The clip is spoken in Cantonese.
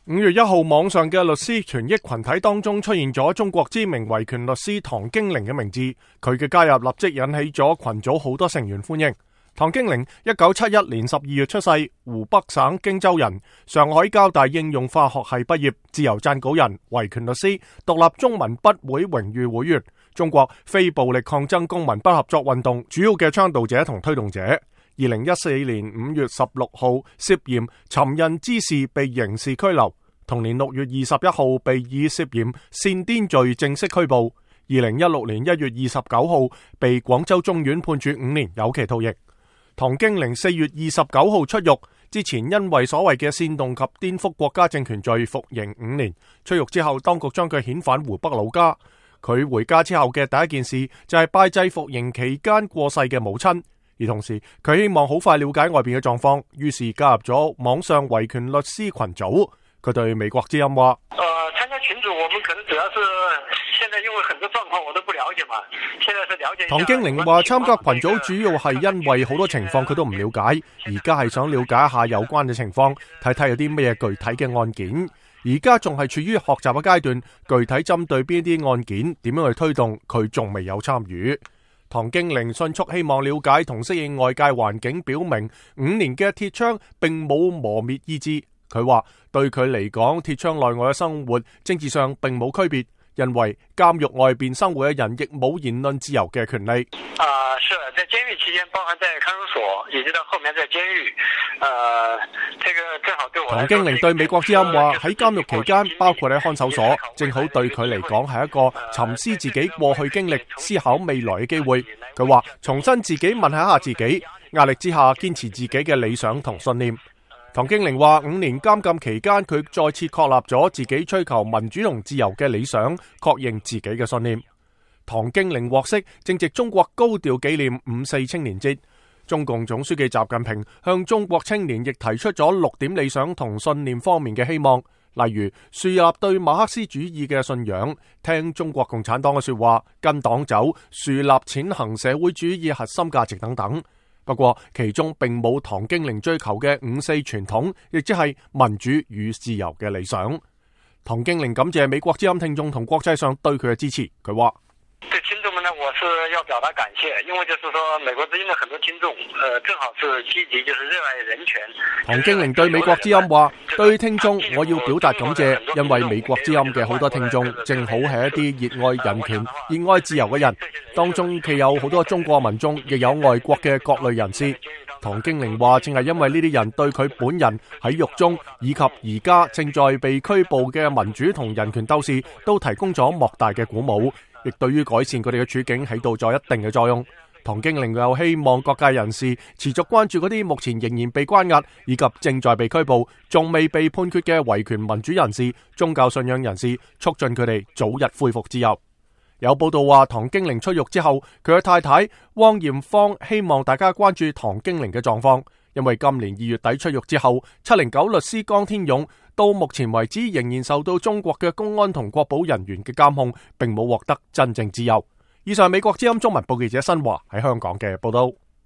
5月1號，網上嘅律師權益群體當中出現咗中國知名維權律師唐京齡嘅名字，佢嘅加入立即引起咗群組好多成員歡迎。唐京齡1971年12月出世，湖北省荊州人，上海交大應用化學系畢業，自由撰稿人，維權律師，獨立中文筆會榮譽會員，中國非暴力抗爭公民不合作運動主要嘅倡導者同推動者。2014年5月16號涉嫌尋釁滋事被刑事拘留，同年6月21號被以涉嫌煽顛罪正式拘捕。2016年1月29號被廣州中院判處5年有期徒刑。唐京齡4月29號出獄，之前因為所謂嘅煽動及顛覆國家政權罪服刑5年，出獄之後當局將佢遣返湖北老家。佢回家之後嘅第一件事就係拜祭服刑期間過世嘅母親。而同時，佢希望好快了解外邊嘅狀況，於是加入咗網上維權律師群組。佢對美國之音話： 參加群組，我們可能主要是現在因為很多狀況我都不了解嘛，現在是了解。 唐京齡話參加群組主要係因為好多情況佢都唔了解，而家係想了解一下有關嘅情況，睇睇有啲咩具體嘅案件。而家仲係處於學習嘅階段，具體針對邊啲案件，點樣去推動，佢仲未有參與。唐京齡迅速希望了解同適應外界環境，表明5年嘅鐵窗並冇磨滅意志。佢話對佢嚟講，鐵窗內外嘅生活政治上並冇區別，因為監獄外邊生活嘅人亦冇言論自由嘅權利。 是在監獄期間，包含在看守所，以及到後面在監獄。這個正好對我。 唐京齡對美國之音話：喺監獄期間，包括喺看守所，正好對佢嚟講係一個沉思自己過去經歷、思考未來嘅機會。佢話重新自己問下自己，壓力之下堅持自己嘅理想同信念。唐京齡話5年監禁期間，佢再次確立咗自己追求民主同自由嘅理想，確認自己嘅信念。唐京齡獲釋正值中國高調紀念5·4青年節，中共總書記習近平向中國青年亦提出咗6點理想同信念方面嘅希望，例如樹立對馬克思主義嘅信仰，聽中國共產黨嘅說話，跟黨走，樹立踐行社會主義核心價值等等。不過其中並冇唐京齡追求嘅5·4傳統，亦即係民主與自由嘅理想。唐京齡感謝美國之音聽眾同國際上對佢嘅支持。佢話： 對聽眾們呢，我是要表達感謝，因為就是說美國之音的很多聽眾，正好是積極，就是熱愛人權。 唐京齡對美國之音話：對聽眾我要表達感謝，因為美國之音嘅好多聽眾正好係一啲熱愛人權、熱愛自由嘅人，當中既有好多中國民眾，亦有外國嘅各類人士。唐京齡話：正係因為呢啲人對佢本人喺獄中以及而家正在被拘捕嘅民主同人權鬥士，都提供咗莫大嘅鼓舞，亦對於改善佢哋嘅處境起到咗一定嘅作用。唐京齡又希望各界人士持續關注嗰啲目前仍然被關押以及正在被拘捕、仲未被判決嘅維權民主人士、宗教信仰人士，促進佢哋早日恢復自由。有報道話，唐京齡出獄之後，佢嘅太太汪艷芳希望大家關注唐京齡嘅狀況，因為今年2月底出獄之後，709律師江天勇到目前為止仍然受到中國嘅公安同國保人員嘅監控，並冇獲得真正自由。以上係美國之音中文報記者新華喺香港嘅報道。